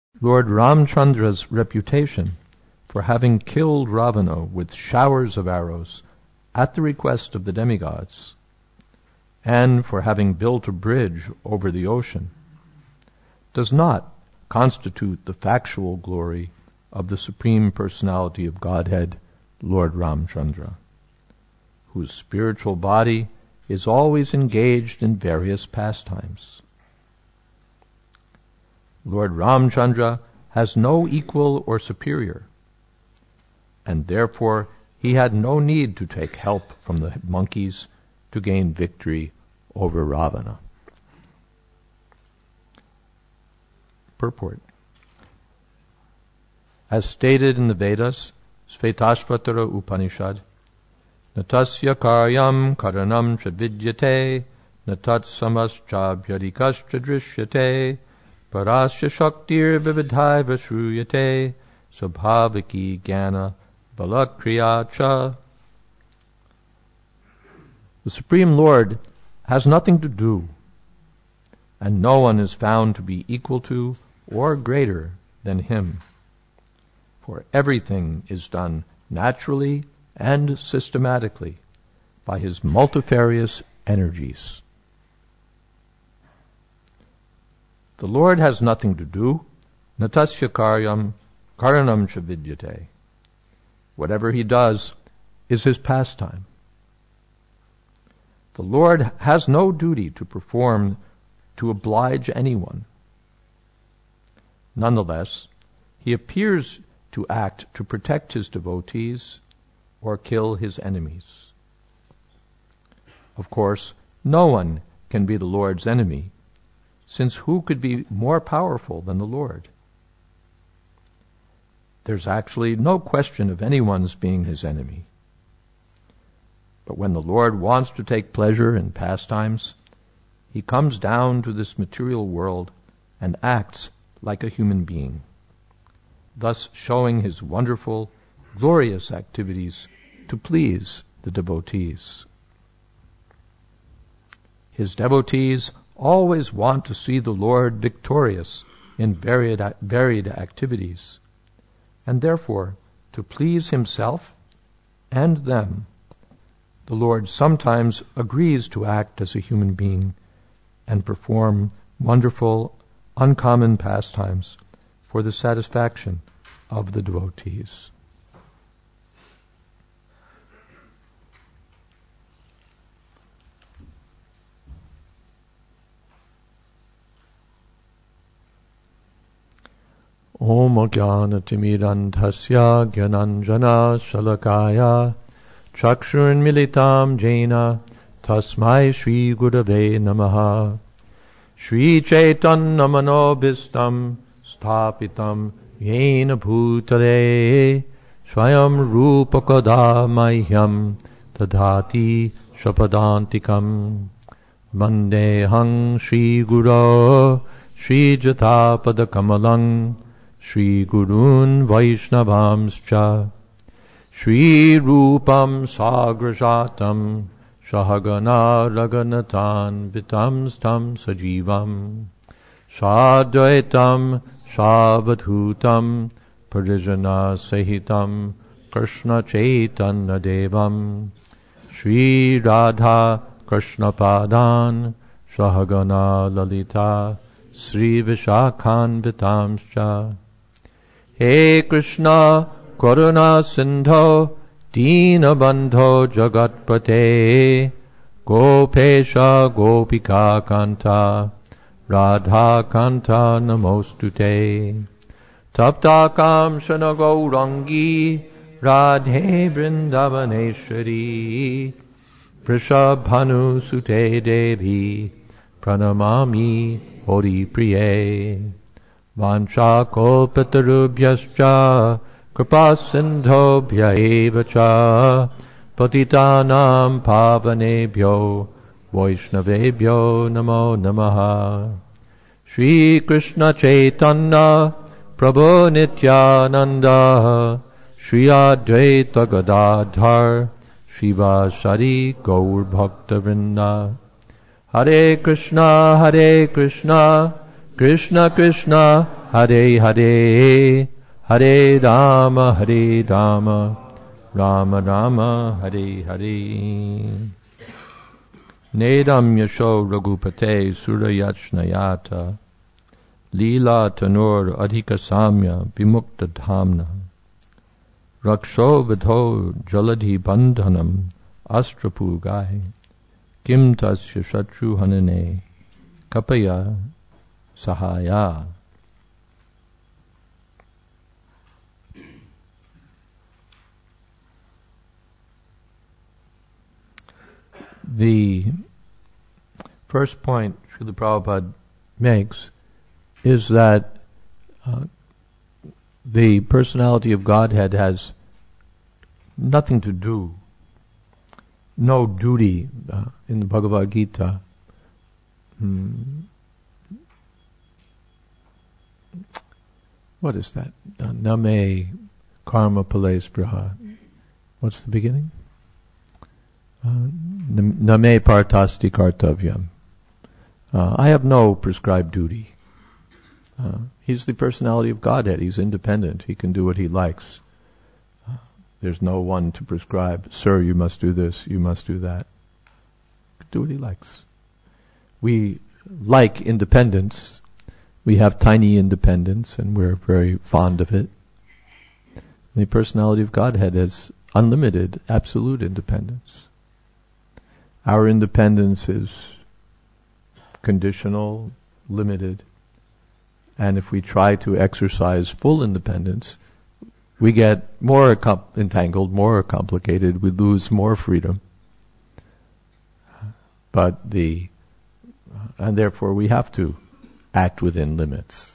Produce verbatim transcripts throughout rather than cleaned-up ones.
Lord Ramchandra's reputation for having killed Ravana with showers of arrows at the request of the demigods, and for having built a bridge over the ocean, does not constitute the factual glory of the Supreme Personality of Godhead, Lord Ramchandra, whose spiritual body is always engaged in various pastimes. Lord Ramchandra has no equal or superior, and therefore he had no need to take help from the monkeys to gain victory over Ravana. Purport. As stated in the Vedas, Svetashvatara Upanishad, Natasya karyam karanam cha vidyate, natat samascha vyadikascha drishyate, parasya shaktir vividhaiva shruyate, sabhaviki jnana balakriya cha. The Supreme Lord has nothing to do, and no one is found to be equal to or greater than him. For everything is done naturally and systematically by his multifarious energies. The Lord has nothing to do, natasya karyam karanam cha vidyate. Whatever he does is his pastime. The Lord has no duty to perform to oblige anyone. Nonetheless, he appears to act to protect his devotees or kill his enemies. Of course, no one can be the Lord's enemy, since who could be more powerful than the Lord? There's actually no question of anyone's being his enemy. But when the Lord wants to take pleasure in pastimes, he comes down to this material world and acts like a human being, thus showing his wonderful, glorious activities to please the devotees. His devotees always want to see the Lord victorious in varied, varied activities, and therefore, to please himself and them, the Lord sometimes agrees to act as a human being and perform wonderful, uncommon pastimes for the satisfaction of the devotees. Om Jnana-timidantasya Gyananjana Shalakaya Chakshurun Militam Jena Tasmai Shri Gurave Namaha Shri Chaitanya Manobhistam Sthapitam Yena Bhutale Swayam Rupakada Mahyam Tadhati Shapadantikam Vandehang Shri Guru Shri Jatapada Kamalang Shri Gurun Vaishnavamscha Shri Rupam Sagrajatam Shahagana Raganatan Vitam Stam Sajivam Shadvaitam Shavadhutam Parijana Sahitam Krishna Chaitanya Devam Shri Radha Krishna Padan Shahagana Lalita Sri Vishakhan Vitamscha. He Krishna Karuna Sindho Dina Bandho Jagatpate Gopesha Gopika Kanta Radha Kanta Namostute Taptakam Shana Gaurangi Radhe Vrindavaneshwari Prishabhanu Sute Devi Pranamami Hori Priye Vancha Kolpatarubhyascha Kripasindhobhya evacha Patitanam Pavanebhyo Vaishnavebhyo Namo Namaha. Shri Krishna Chaitanya Prabhu Nityananda Shri Advaita Gadadhar Shivasari Gaur Bhakta Vrinda. Hare Krishna Hare Krishna Krishna Krishna Hare Hare, Hare Rama, Hare Rama, Rama Rama, Hare Hare. Nedam Yasho Raghupate Surayachnayata, Leela Tanur Adhika Samya Vimukta Dhamna, Raksho Vidho Jaladhi Bandhanam Astrapu Gai, Kim Tasya Shatru Hanane, Kapaya Sahaya. The first point Srila Prabhupada makes is that uh, the personality of Godhead has nothing to do, no duty uh, in the Bhagavad Gita. Hmm. What is that? Uh, Name karma pales praha. What's the beginning? Uh, Name partasti kartavyam. Uh, I have no prescribed duty. Uh, he's the personality of Godhead. He's independent. He can do what he likes. Uh, there's no one to prescribe, sir, you must do this, you must do that. Do what he likes. We like independence. We have tiny independence, and we're very fond of it. The personality of Godhead has unlimited, absolute independence. Our independence is conditional, limited, and if we try to exercise full independence, we get more com- entangled, more complicated, we lose more freedom. But the, and therefore we have to act within limits.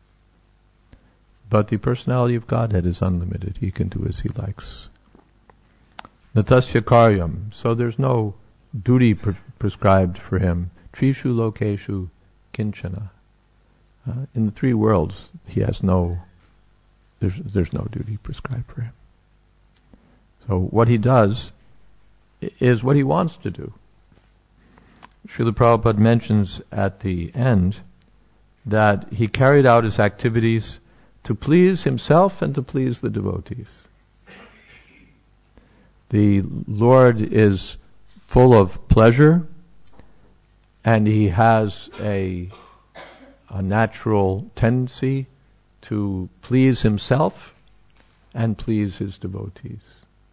But the personality of Godhead is unlimited. He can do as he likes. Natasya karyam. So there's no duty pre- prescribed for him. Trishu lokeshu kinchana. Uh, in the three worlds, he has no, there's, there's no duty prescribed for him. So what he does is what he wants to do. Srila Prabhupada mentions at the end that he carried out his activities to please himself and to please the devotees. The Lord is full of pleasure, and he has a, a natural tendency to please himself and please his devotees.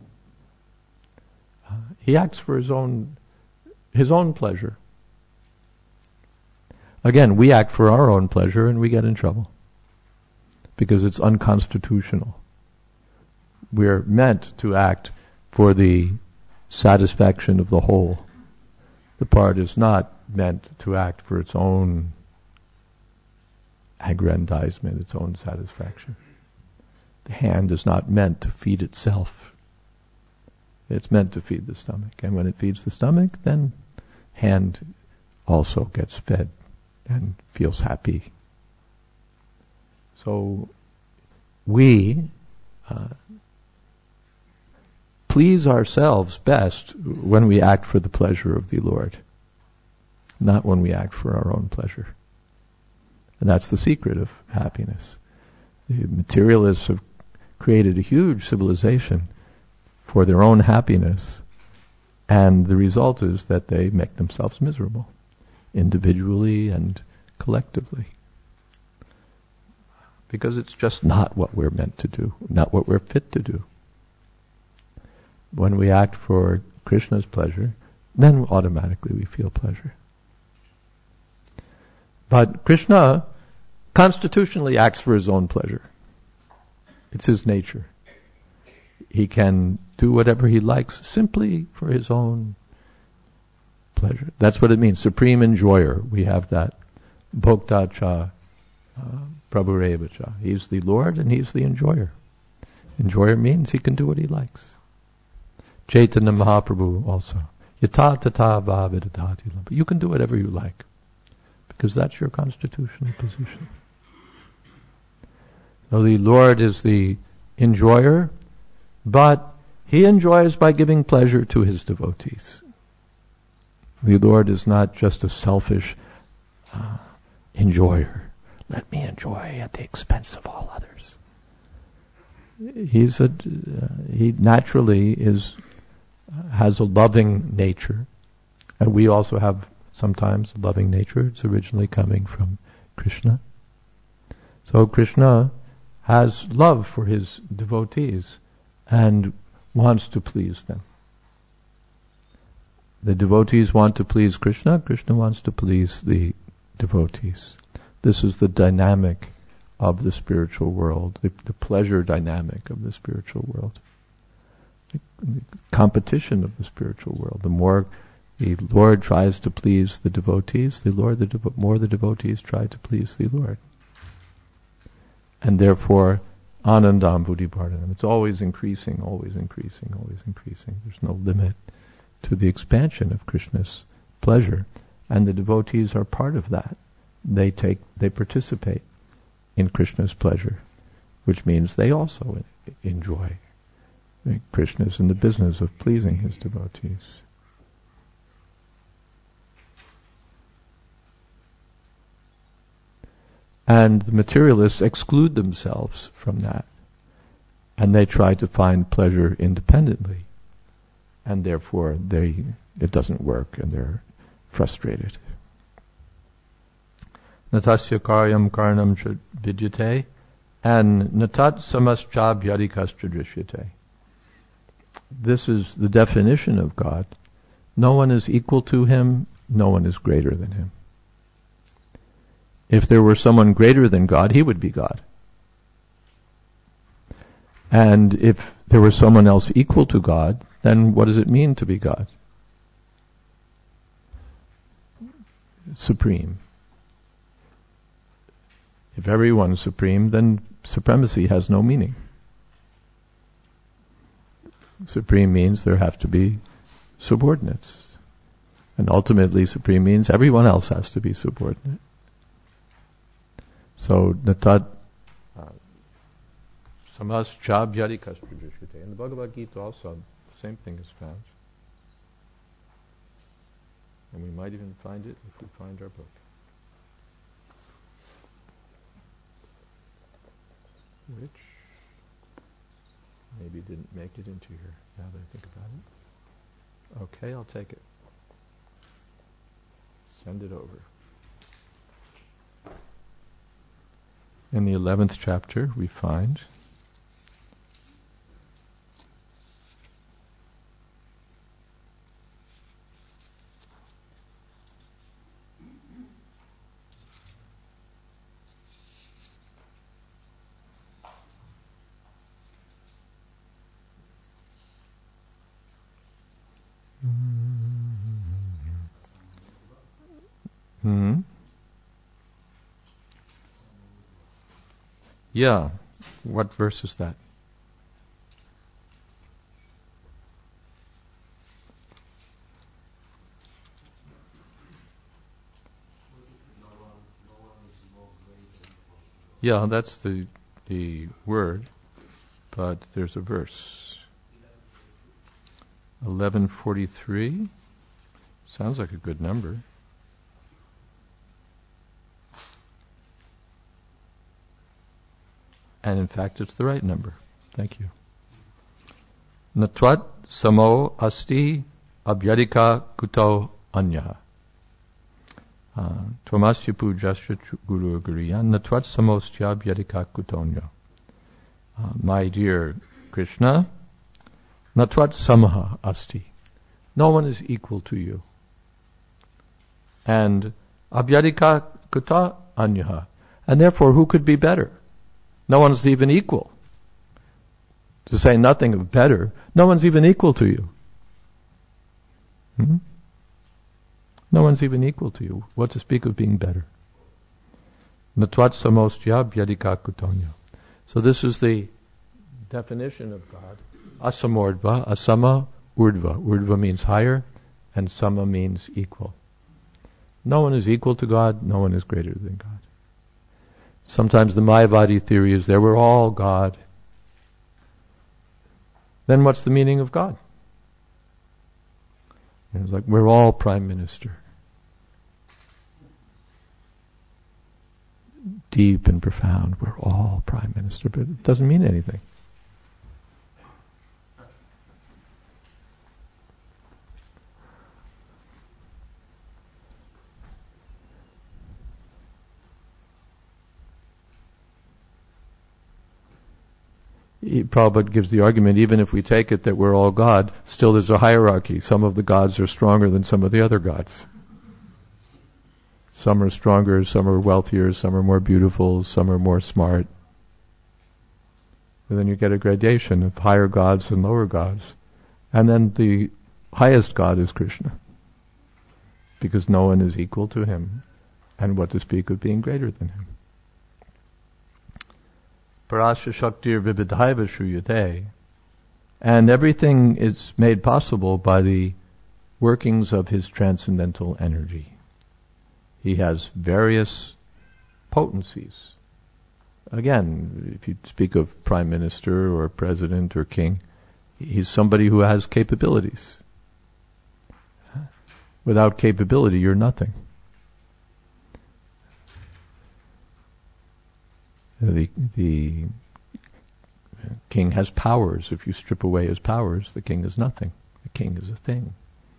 Uh, he acts for his own his own pleasure. Again, we act for our own pleasure and we get in trouble because it's unconstitutional. We're meant to act for the satisfaction of the whole. The part is not meant to act for its own aggrandizement, its own satisfaction. The hand is not meant to feed itself. It's meant to feed the stomach. And when it feeds the stomach, then hand also gets fed and feels happy. So we uh, please ourselves best when we act for the pleasure of the Lord, not when we act for our own pleasure. And that's the secret of happiness. The materialists have created a huge civilization for their own happiness, and the result is that they make themselves miserable, individually and collectively. Because it's just not what we're meant to do, not what we're fit to do. When we act for Krishna's pleasure, then automatically we feel pleasure. But Krishna constitutionally acts for his own pleasure. It's his nature. He can do whatever he likes simply for his own pleasure. That's what it means, supreme enjoyer. We have that. Bhokta cha, uh, Prabhureva cha. He's the Lord and he's the enjoyer. Enjoyer means he can do what he likes. Chaitanya Mahaprabhu also. Yata tata bhavidadati. You can do whatever you like, because that's your constitutional position. So the Lord is the enjoyer, but he enjoys by giving pleasure to his devotees. The Lord is not just a selfish uh, enjoyer, let me enjoy at the expense of all others. He's a, uh, he naturally is, has a loving nature, and we also have sometimes a loving nature. It's originally coming from Krishna. So Krishna has love for his devotees and wants to please them. The devotees want to please Krishna, Krishna wants to please the devotees. This is the dynamic of the spiritual world, the, the pleasure dynamic of the spiritual world. The, the competition of the spiritual world. The more the Lord tries to please the devotees, the Lord, the devo- more the devotees try to please the Lord. And therefore, anandam buddhibardhanam. It's always increasing, always increasing, always increasing. There's no limit to the expansion of Krishna's pleasure. And the devotees are part of that. They take, they participate in Krishna's pleasure, which means they also enjoy. Krishna is in the business of pleasing his devotees. And the materialists exclude themselves from that, and they try to find pleasure independently, and therefore they it doesn't work, and they're frustrated. Natasya karyam karnam vidyate, and natat samascha bhyadikastra drishyate. This is the definition of God. No one is equal to him, no one is greater than him. If there were someone greater than God, he would be God. And if there were someone else equal to God, then what does it mean to be God? Supreme. If everyone is supreme, then supremacy has no meaning. Supreme means there have to be subordinates. And ultimately, supreme means everyone else has to be subordinate. So, natat samas cha bhyadikastra drishyate. In the Bhagavad Gita also, the same thing is found. And we might even find it if we find our book. Which maybe didn't make it into here, now that I think about it. Okay, I'll take it. Send it over. In the eleventh chapter, we find Hmm. Yeah. What verse is that? Yeah, that's the the word, but there's a verse. eleven forty-three. Sounds like a good number. And in fact, it's the right number. Thank you. Natvat samo asti abhyadika kuto anyaha. Tvamasya pujasya guru guriyan natvat samosya abhyadika kutonyo. My dear Krishna, natvat samaha asti. No one is equal to you. And abhyadika kuta anyaha. And therefore, who could be better? No one's even equal. To say nothing of better, no one's even equal to you. Hmm? No one's even equal to you. What to speak of being better? Natvat samostya bhyadika kutonyo. So this is the definition of God. Asamordva, asama, urdva. Urdva means higher, and sama means equal. No one is equal to God, no one is greater than God. Sometimes the Mayavadi theory is there, we're all God. Then what's the meaning of God? And it's like, we're all Prime Minister. deep and profound. We're all Prime Minister, but it doesn't mean anything. Prabhupada gives the argument, even if we take it that we're all God, still there's a hierarchy. Some of the gods are stronger than some of the other gods. Some are stronger, some are wealthier, some are more beautiful, some are more smart. And then you get a gradation of higher gods and lower gods. And then the highest God is Krishna, because no one is equal to him. And what to speak of being greater than him. Parasya Shaktir Vibhidhaiva Shruyate. And everything is made possible by the workings of his transcendental energy. He has various potencies. Again, if you speak of prime minister or president or king, he's somebody who has capabilities. Without capability, you're nothing. The, the king has powers. If you strip away his powers, the king is nothing. The king is a thing.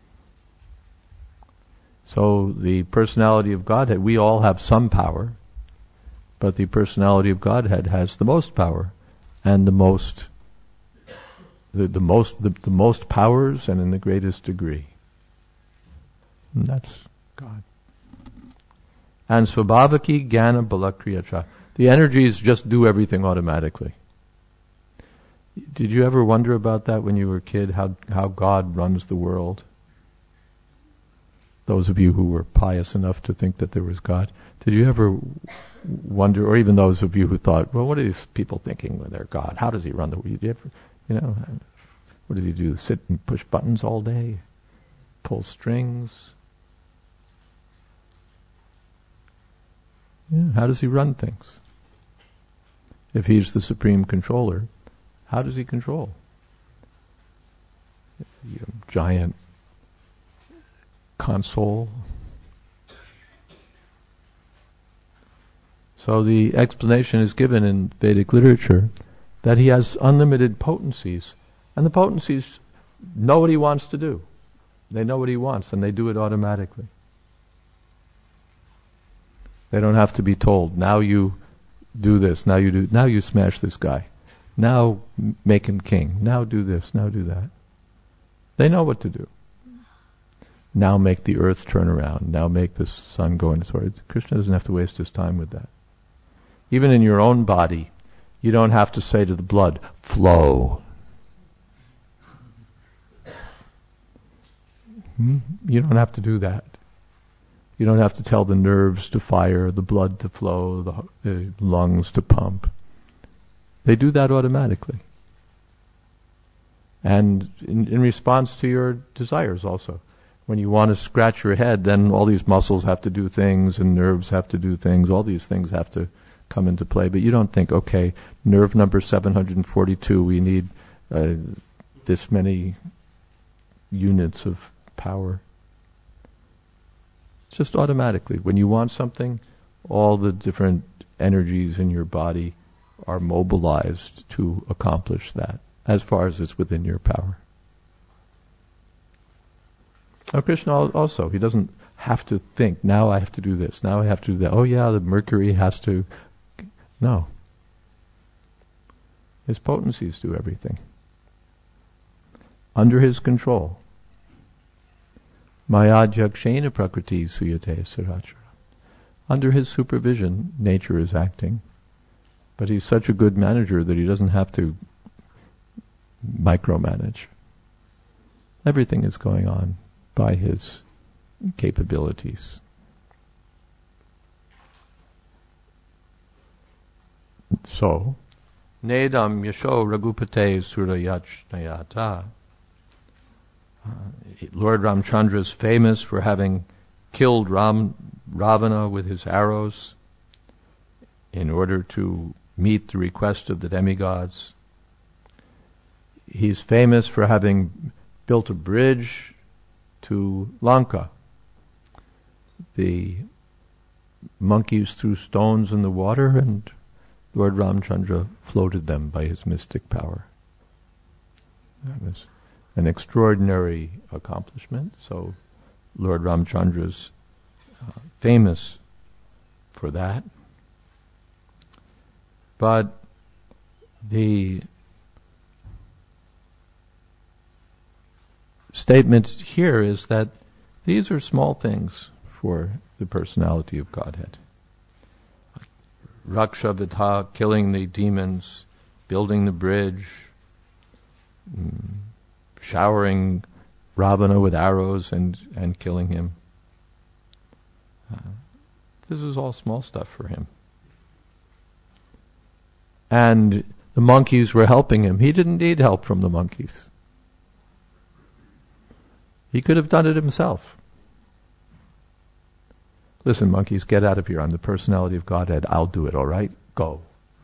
So the personality of Godhead, we all have some power, but the personality of Godhead has the most power and the most the, the most the, the most powers and in the greatest degree. And that's God. And Svabhavaki Jnana Balakriyacha. The energies just do everything automatically. Did you ever wonder about that when you were a kid, how, how God runs the world? Those of you who were pious enough to think that there was God, did you ever wonder, or even those of you who thought, well, what are these people thinking when they're God? How does he run the world? You ever, you know, what does he do? Sit and push buttons all day? Pull strings? Yeah, how does he run things? If he's the supreme controller, how does he control? You know, giant console. So the explanation is given in Vedic literature that he has unlimited potencies, and the potencies know what he wants to do. They know what he wants, and they do it automatically. They don't have to be told, now you do this, now you do, now you smash this guy. Now make him king. Now do this, now do that. They know what to do. Now make the earth turn around. Now make the sun go into sword. Krishna doesn't have to waste his time with that. Even in your own body, you don't have to say to the blood, flow. Hmm? You don't have to do that. You don't have to tell the nerves to fire, the blood to flow, the, the lungs to pump. They do that automatically. And in, in response to your desires also. When you want to scratch your head, then all these muscles have to do things and nerves have to do things. All these things have to come into play. But you don't think, okay, nerve number seven hundred forty-two, we need uh, this many units of power. Just automatically. When you want something, all the different energies in your body are mobilized to accomplish that, as far as it's within your power. Now Krishna also, he doesn't have to think, now I have to do this, now I have to do that. Oh yeah, the Mercury has to... No. His potencies do everything. Under his control. Mayadhyakshena prakriti suyate sarachara. Under his supervision, nature is acting. But he's such a good manager that he doesn't have to micromanage. Everything is going on by his capabilities. So, Nedam Yasho Raghupate Surayachnayata. Uh, Lord Ramchandra is famous for having killed Ram, Ravana with his arrows in order to meet the request of the demigods. He's famous for having built a bridge to Lanka. The monkeys threw stones in the water, and Lord Ramchandra floated them by his mystic power. That was an extraordinary accomplishment. So Lord Ramchandra's uh, famous for that. But the statement here is that these are small things for the personality of Godhead. Raksha Vidha, killing the demons, building the bridge, mm, showering Ravana with arrows and, and killing him. Uh, this is all small stuff for him. And the monkeys were helping him. He didn't need help from the monkeys. He could have done it himself. Listen, monkeys, get out of here. I'm the personality of Godhead. I'll do it, all right? Go.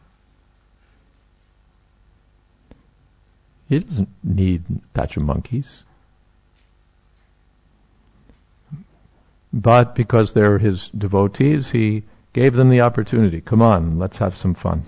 He doesn't need a batch of monkeys. But because they're his devotees, he gave them the opportunity. Come on, let's have some fun.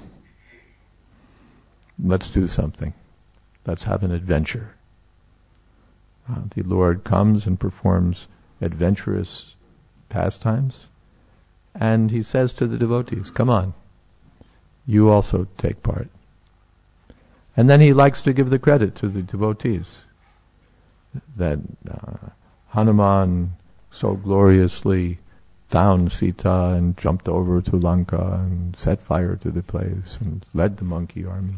Let's do something. Let's have an adventure. Uh, the Lord comes and performs adventurous pastimes, and he says to the devotees, come on, you also take part. And then he likes to give the credit to the devotees that uh, Hanuman so gloriously found Sita and jumped over to Lanka and set fire to the place and led the monkey army.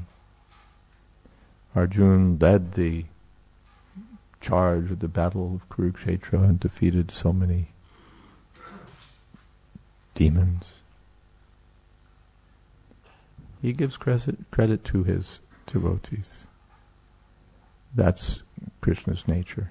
Arjuna led the charge of the battle of Kurukshetra and defeated so many demons. He gives credit, credit to his devotees. That's Krishna's nature.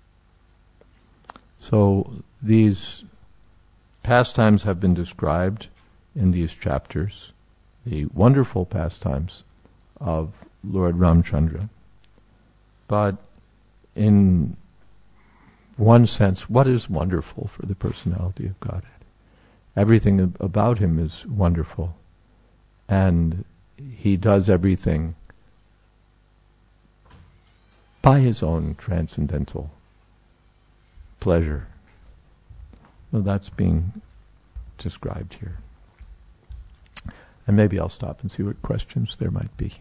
So these pastimes have been described in these chapters, the wonderful pastimes of Lord Ramchandra. But in one sense, what is wonderful for the personality of Godhead? Everything ab- about him is wonderful, and he does everything by his own transcendental pleasure. Well, that's being described here. And maybe I'll stop and see what questions there might be.